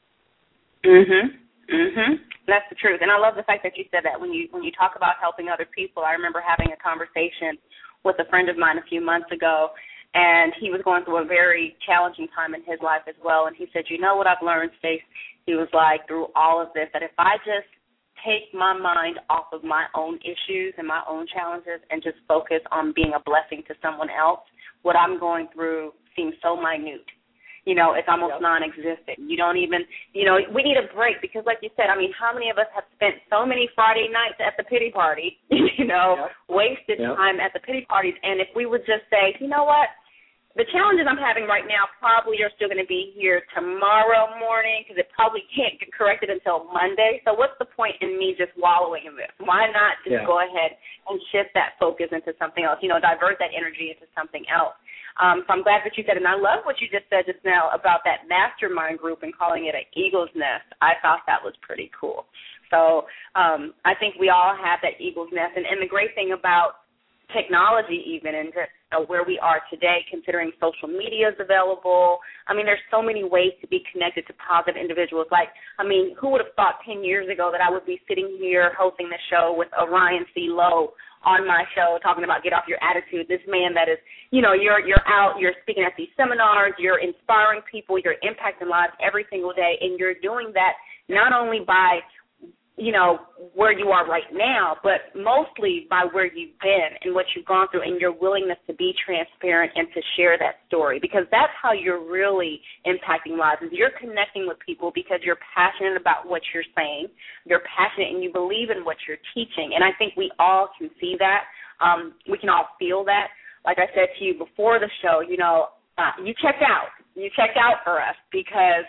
That's the truth. And I love the fact that you said that when you talk about helping other people. I remember having a conversation with a friend of mine a few months ago, and he was going through a very challenging time in his life as well. And he said, you know what I've learned, Stace? He was like, through all of this, that if I just take my mind off of my own issues and my own challenges and just focus on being a blessing to someone else, what I'm going through seems so minute. It's almost non-existent. You don't even, we need a break because, like you said, I mean, how many of us have spent so many Friday nights at the pity party, wasted time at the pity parties, and if we would just say, you know what, the challenges I'm having right now probably are still going to be here tomorrow morning because it probably can't get corrected until Monday. So what's the point in me just wallowing in this? Why not just go ahead and shift that focus into something else, divert that energy into something else? So I'm glad that you said, and I love what you just said just now about that mastermind group and calling it an eagle's nest. I thought that was pretty cool. So I think we all have that eagle's nest. And the great thing about technology even and just where we are today, considering social media is available, I mean, there's so many ways to be connected to positive individuals. Like, I mean, who would have thought 10 years ago that I would be sitting here hosting the show with Orion C. Lowe on my show talking about get off your attitude, this man that is, you're out, you're speaking at these seminars, you're inspiring people, you're impacting lives every single day, and you're doing that not only by, where you are right now, but mostly by where you've been and what you've gone through and your willingness to be transparent and to share that story, because that's how you're really impacting lives, is you're connecting with people because you're passionate about what you're saying, you're passionate and you believe in what you're teaching, and I think we all can see that. We can all feel that. Like I said to you before the show, you checked out. You checked out for us because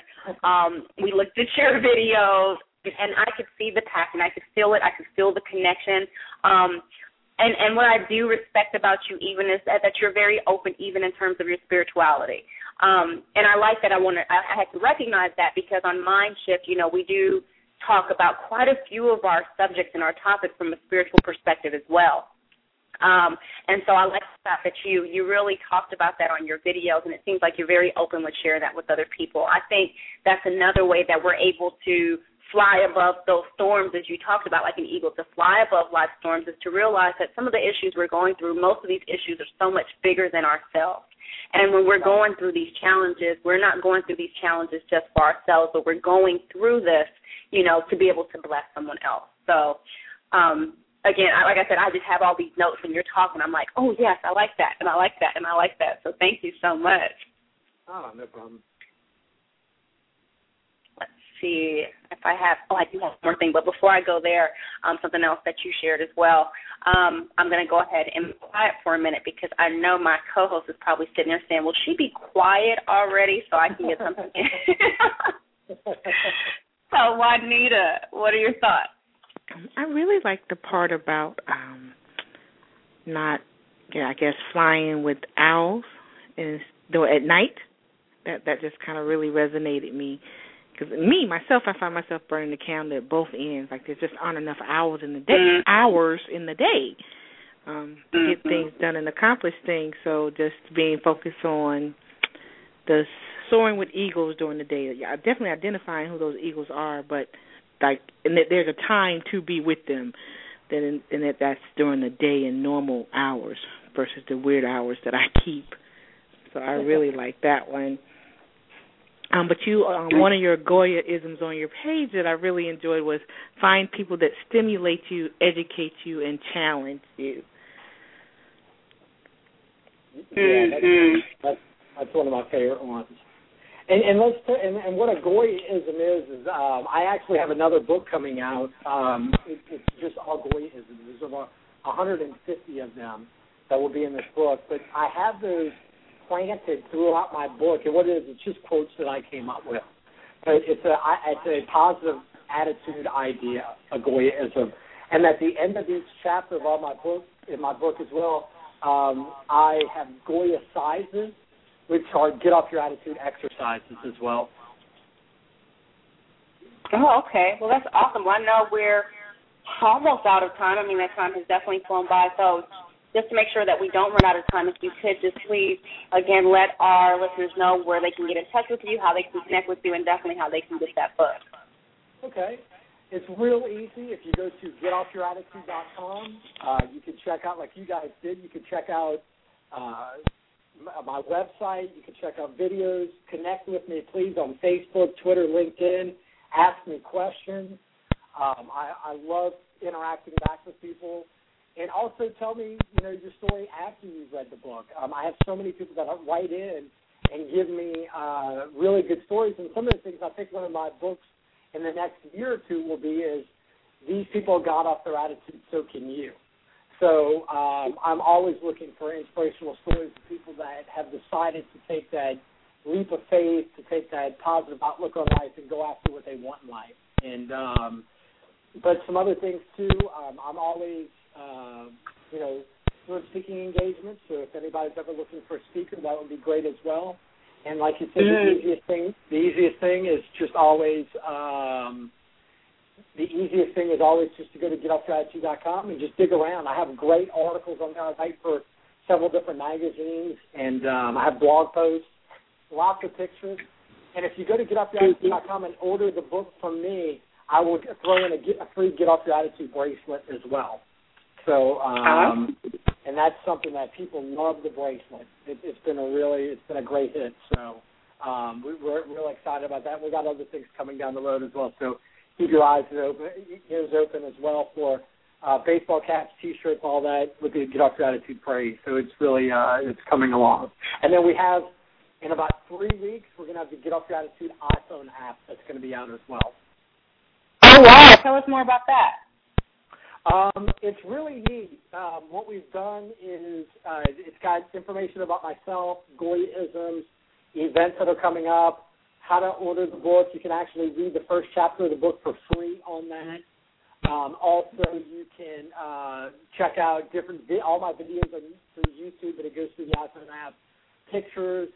we looked at your videos, and I could see the passion. I could feel it. I could feel the connection. And what I do respect about you even is that you're very open even in terms of your spirituality. And I like that. I had to recognize that because on Mind Shift, we do talk about quite a few of our subjects and our topics from a spiritual perspective as well. And so I like the fact that you really talked about that on your videos, and it seems like you're very open with sharing that with other people. I think that's another way that we're able to fly above those storms, as you talked about, like an eagle. To fly above life storms is to realize that some of the issues we're going through, most of these issues are so much bigger than ourselves. And when we're going through these challenges, we're not going through these challenges just for ourselves, but we're going through this, to be able to bless someone else. So, again, like I said, I just have all these notes when you're talking. I'm like, oh, yes, I like that, and I like that, and I like that. So thank you so much. Oh, no problem. See if I have, I do have one more thing, but before I go there, something else that you shared as well. I'm going to go ahead and be quiet for a minute because I know my co-host is probably sitting there saying, will she be quiet already so I can get something in? So, Juanita, what are your thoughts? I really like the part about not, I guess, flying with owls at night. That just kind of really resonated me. Because myself, I find myself burning the candle at both ends. Like there's just aren't enough hours in the day, to get things done and accomplish things. So just being focused on the soaring with eagles during the day. Yeah, definitely identifying who those eagles are, but and that there's a time to be with them. And that's during the day in normal hours versus the weird hours that I keep. So I really like that one. But you, one of your Goya-isms on your page that I really enjoyed was find people that stimulate you, educate you, and challenge you. Yeah, that's one of my favorite ones. And what a Goya-ism is I actually have another book coming out. It's just all Goya-isms. There's about 150 of them that will be in this book. But I have those planted throughout my book, and what it is, it's just quotes that I came up with. But it's a positive attitude idea, a Goya-ism. And at the end of each chapter of all my book, in my book as well, I have Goya sizes, which are get off your attitude exercises as well. Oh, okay. Well, that's awesome. Well, I know we're almost out of time. I mean, that time has definitely flown by. So just to make sure that we don't run out of time, if you could just please, again, let our listeners know where they can get in touch with you, how they can connect with you, and definitely how they can get that book. Okay. It's real easy. If you go to getoffyourattitude.com, you can check out, like you guys did, you can check out my website. You can check out videos. Connect with me, please, on Facebook, Twitter, LinkedIn. Ask me questions. I love interacting back with people. And also tell me, your story after you've read the book. I have so many people that write in and give me really good stories. And some of the things I think one of my books in the next year or two will be is these people got off their attitude, so can you. So I'm always looking for inspirational stories of people that have decided to take that leap of faith, to take that positive outlook on life and go after what they want in life. And but some other things too. I'm always doing speaking engagements. So if anybody's ever looking for a speaker, that would be great as well. And like you said, the easiest thing is just always. The easiest thing is always just to go to getoffyourattitude.com and just dig around. I have great articles on there. I write for several different magazines, and I have blog posts, lots of pictures. And if you go to getoffyourattitude.com and order the book from me, I will throw in a free Get Off Your Attitude bracelet as well. So, and that's something that people love, the bracelet. It's been a great hit. So we're really excited about that. We got other things coming down the road as well. So keep your ears open as well for baseball caps, T-shirts, all that with the Get Off Your Attitude praise. So it's really it's coming along. And then we have, in about 3 weeks, we're going to have the Get Off Your Attitude iPhone app that's going to be out as well. Oh, wow. Tell us more about that. It's really neat. What we've done is it's got information about myself, Goya-isms, events that are coming up, how to order the book. You can actually read the first chapter of the book for free on that. Also, you can check out all my videos on through YouTube, but it goes through the iPhone app. Pictures,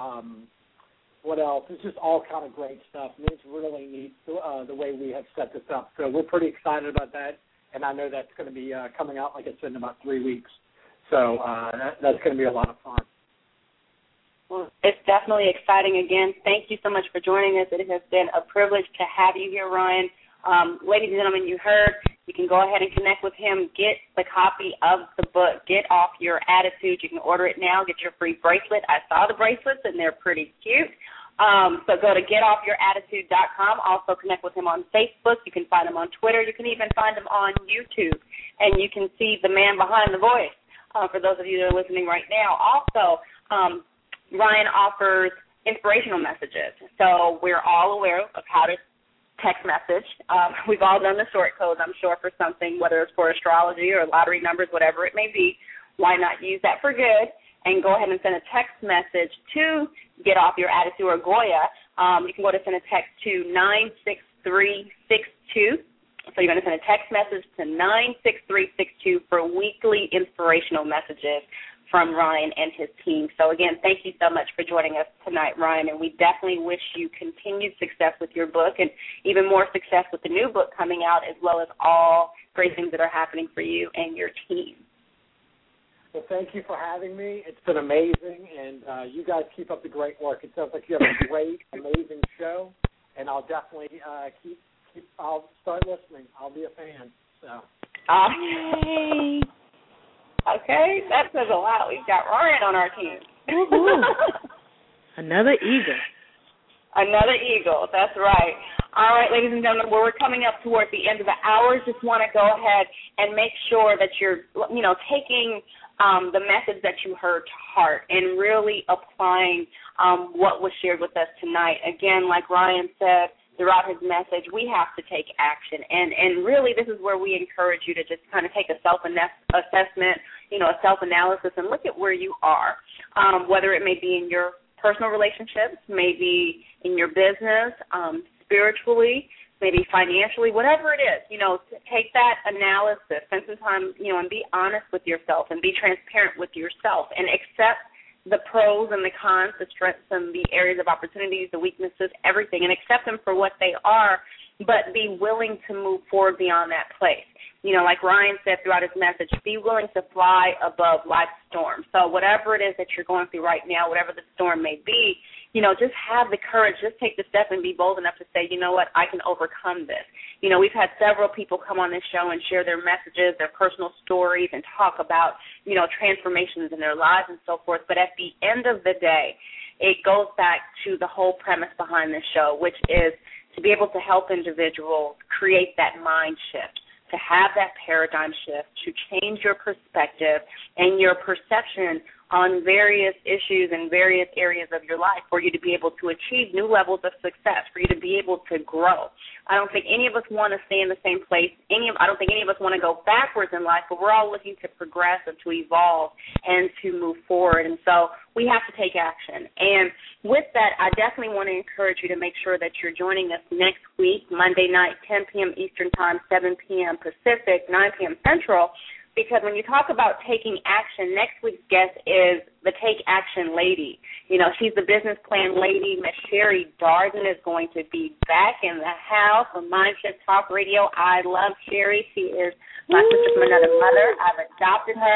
what else? It's just all kind of great stuff. I mean, it's really neat the way we have set this up. So we're pretty excited about that, and I know that's going to be coming out, like I said, in about 3 weeks. So that's going to be a lot of fun. Well, it's definitely exciting. Again, thank you so much for joining us. It has been a privilege to have you here, Ryan. Ladies and gentlemen, you heard. You can go ahead and connect with him. Get the copy of the book, Get Off Your Attitude. You can order it now. Get your free bracelet. I saw the bracelets, and they're pretty cute. So go to getoffyourattitude.com. Also connect with him on Facebook. You can find him on Twitter. You can even find him on YouTube. And you can see the man behind the voice for those of you that are listening right now. Also, Ryan offers inspirational messages. So we're all aware of how to text message. We've all done the short codes, I'm sure, for something, whether it's for astrology or lottery numbers, whatever it may be. Why not use that for good and go ahead and send a text message to Get Off Your Attitude or Goya. You can go to send a text to 96362. So you're going to send a text message to 96362 for weekly inspirational messages from Ryan and his team. So, again, thank you so much for joining us tonight, Ryan, and we definitely wish you continued success with your book and even more success with the new book coming out, as well as all great things that are happening for you and your team. Well, thank you for having me. It's been amazing, and you guys keep up the great work. It sounds like you have a great, amazing show, and I'll definitely I'll start listening. I'll be a fan. So. Yay. Okay, that says a lot. We've got Ryan on our team. Another eager. Another eagle. That's right. All right, ladies and gentlemen, we're coming up towards the end of the hour. Just want to go ahead and make sure that you're, taking the message that you heard to heart and really applying what was shared with us tonight. Again, like Ryan said throughout his message, we have to take action. And really this is where we encourage you to just kind of take a self-assessment, a self-analysis, and look at where you are, whether it may be in your personal relationships, maybe in your business, spiritually, maybe financially, whatever it is, take that analysis, spend some time, and be honest with yourself and be transparent with yourself and accept the pros and the cons, the strengths and the areas of opportunities, the weaknesses, everything, and accept them for what they are, but be willing to move forward beyond that place. Like Ryan said throughout his message, be willing to fly above life's storm. So whatever it is that you're going through right now, whatever the storm may be, just have the courage, just take the step and be bold enough to say, you know what, I can overcome this. We've had several people come on this show and share their messages, their personal stories, and talk about, transformations in their lives and so forth. But at the end of the day, it goes back to the whole premise behind this show, which is to be able to help individuals create that mind shift, to have that paradigm shift, to change your perspective and your perception on various issues and various areas of your life for you to be able to achieve new levels of success, for you to be able to grow. I don't think any of us want to stay in the same place. I don't think any of us want to go backwards in life, but we're all looking to progress and to evolve and to move forward. And so we have to take action. And with that, I definitely want to encourage you to make sure that you're joining us next week, Monday night, 10 p.m. Eastern Time, 7 p.m. Pacific, 9 p.m. Central, because when you talk about taking action, next week's guest is the Take Action Lady. She's the business plan lady. Miss Sherry Darden is going to be back in the house on Mind Shift Talk Radio. I love Sherry. She is my sister from another mother. I've adopted her.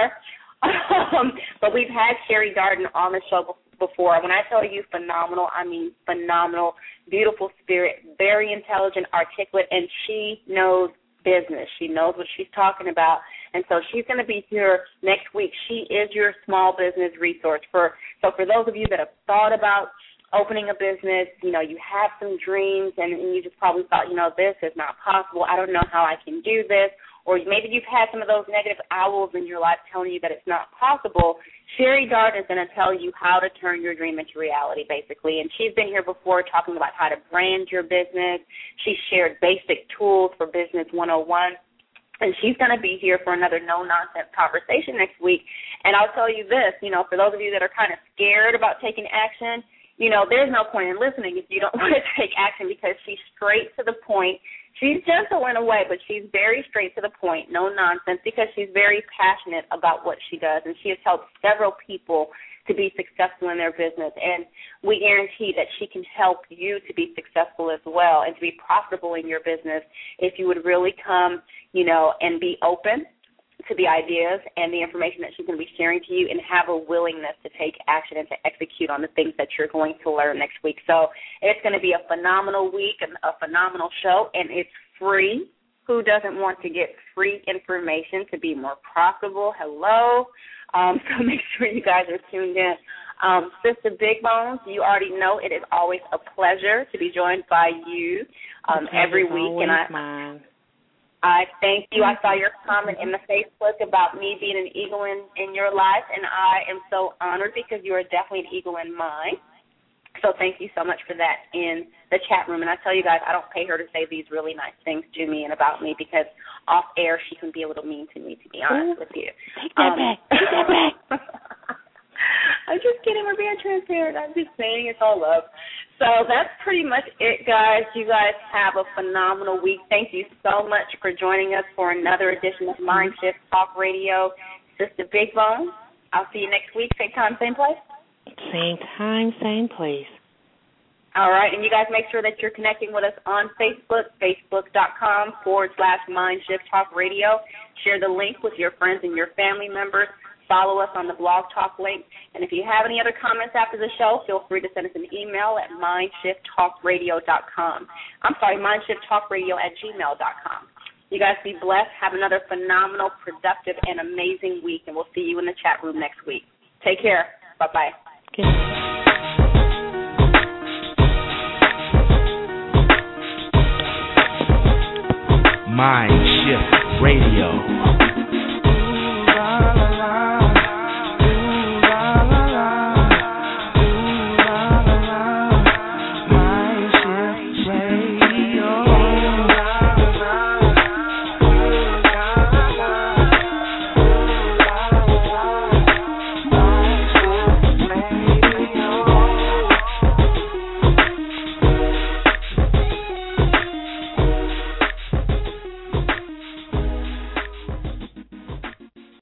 But we've had Sherry Darden on the show before. When I tell you phenomenal, I mean phenomenal, beautiful spirit, very intelligent, articulate, and she knows business. She knows what she's talking about. And so she's going to be here next week. She is your small business resource. So for those of you that have thought about opening a business, you have some dreams and you just probably thought, this is not possible. I don't know how I can do this. Or maybe you've had some of those negative owls in your life telling you that it's not possible. Sherry Darden is going to tell you how to turn your dream into reality, basically. And she's been here before talking about how to brand your business. She shared basic tools for Business 101. And she's going to be here for another no-nonsense conversation next week. And I'll tell you this, for those of you that are kind of scared about taking action, there's no point in listening if you don't want to take action, because she's straight to the point. She's gentle in a way, but she's very straight to the point, no nonsense, because she's very passionate about what she does. And she has helped several people to be successful in their business. And we guarantee that she can help you to be successful as well and to be profitable in your business if you would really come, and be open to the ideas and the information that she's going to be sharing to you, and have a willingness to take action and to execute on the things that you're going to learn next week. So it's going to be a phenomenal week and a phenomenal show, and it's free. Who doesn't want to get free information to be more profitable? Hello. So make sure you guys are tuned in. Sister Big Bones, you already know it is always a pleasure to be joined by you every week. And I thank you. I saw your comment in the Facebook about me being an eagle in your life, and I am so honored because you are definitely an eagle in mine. So thank you so much for that in the chat room. And I tell you guys, I don't pay her to say these really nice things to me and about me, because off air she can be a little mean to me, to be honest with you. Take that back. Take that back. I'm just kidding. We're being transparent. I'm just saying it's all love. So that's pretty much it, guys. You guys have a phenomenal week. Thank you so much for joining us for another edition of Mind Shift Talk Radio. Sister Big Bone, I'll see you next week, same time, same place. Same time, same place. All right, and you guys make sure that you're connecting with us on Facebook, facebook.com/Mind Shift Talk Radio. Share the link with your friends and your family members. Follow us on the Blog Talk link. And if you have any other comments after the show, feel free to send us an email at mindshifttalkradio.com. I'm sorry, mindshifttalkradio@gmail.com. You guys be blessed. Have another phenomenal, productive, and amazing week, and we'll see you in the chat room next week. Take care. Bye-bye. Okay. Mind Shift Radio.